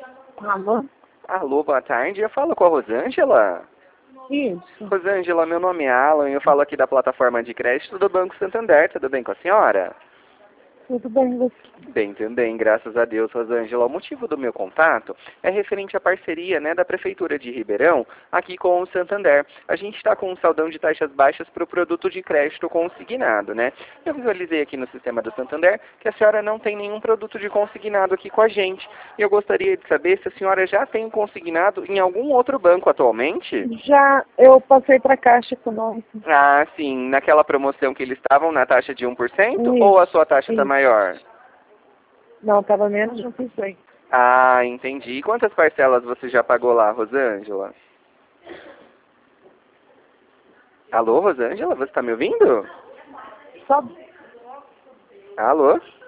Alô? Alô, boa tarde. Eu falo com a Rosângela. Isso. Rosângela, meu nome é Alan e eu falo aqui da plataforma de crédito do Banco Santander. Tudo bem com a senhora? Tudo bem, você? Bem também, graças a Deus, Rosângela. O motivo do meu contato é referente à parceria, da Prefeitura de Ribeirão aqui com o Santander. A gente está com um saldão de taxas baixas para o produto de crédito consignado, Eu visualizei aqui no sistema do Santander que a senhora não tem nenhum produto de consignado aqui com a gente. E eu gostaria de saber se a senhora já tem consignado em algum outro banco atualmente? Já eu passei para a Caixa Econômica. Ah, sim. Naquela promoção que eles estavam na taxa de 1% ou a Isso, sua taxa está isso. maior? Não, estava menos de 1%. Ah, entendi. E quantas parcelas você já pagou lá, Rosângela? Alô, Rosângela, você está me ouvindo? Só Alô?